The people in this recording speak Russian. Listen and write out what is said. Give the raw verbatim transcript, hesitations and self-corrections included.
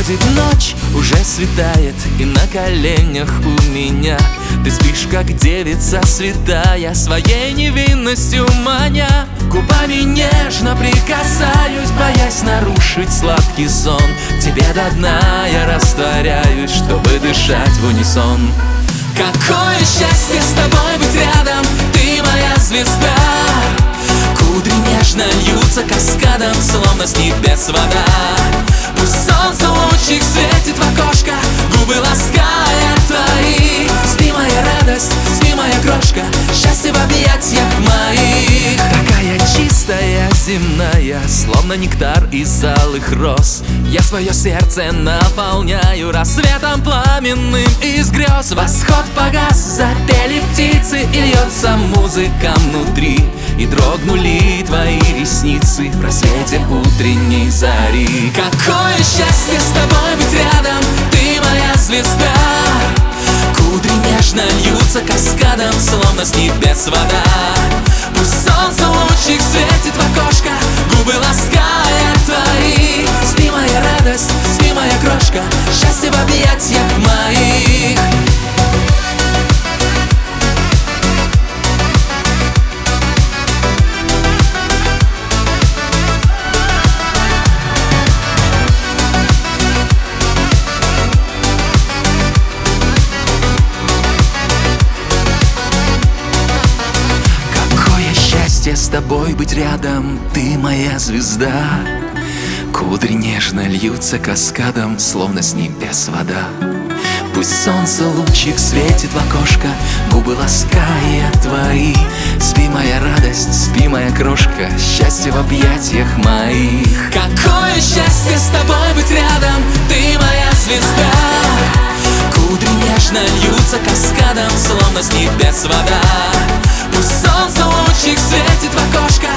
Приходит ночь, уже светает, и на коленях у меня ты спишь, как девица святая, своей невинностью маня. Губами нежно прикасаюсь, боясь нарушить сладкий сон. Тебе до дна я растворяюсь, чтобы дышать в унисон. Какое счастье с тобой быть рядом, ты моя звезда. Кудри нежно льются каскадом, словно с небес вода. Пусть солнце лучик светит в окошко, губы лаская твои. Спи, моя радость, спи, моя крошка, счастье в объятиях моих. Такая чистая, земная, словно нектар из алых роз. Я свое сердце наполняю рассветом пламенным из грез. Восход погас, запели птицы, и льется музыка внутри. И дрогнули твои ресницы в просвете утренней зари. Какое счастье с тобой быть рядом, ты моя звезда. Кудри нежно льются каскадом, словно с небес вода. Пусть солнце лучик светит в окошко, губы лаская твои. Спи, моя радость, спи, моя крошка, счастье в объятиях моих. С тобой быть рядом, ты моя звезда. Кудри нежно льются каскадом, словно с небес вода. Пусть солнце лучик светит в окошко, губы лаская твои. Спи, моя радость, спи, моя крошка, счастье в объятиях моих. Какое счастье с тобой быть рядом, ты моя звезда. Кудри нежно льются каскадом, словно с небес вода. Пусть солнце лучик светит в окошко,